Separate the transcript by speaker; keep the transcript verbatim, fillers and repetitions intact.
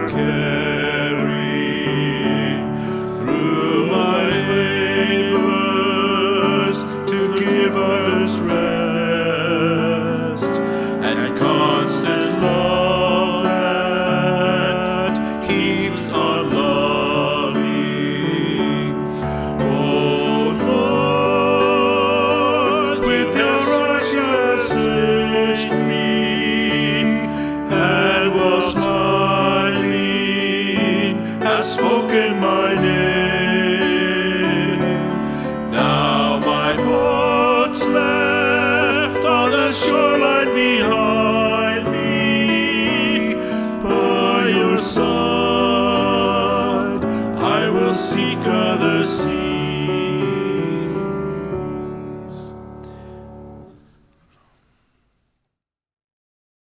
Speaker 1: carry through my labors to give others rest and constant love that keeps on loving. Oh Lord, with your eyes you have searched me, and while smiling have spoken my name. Now my boat's left on the shoreline behind me. By your side I will seek other seas.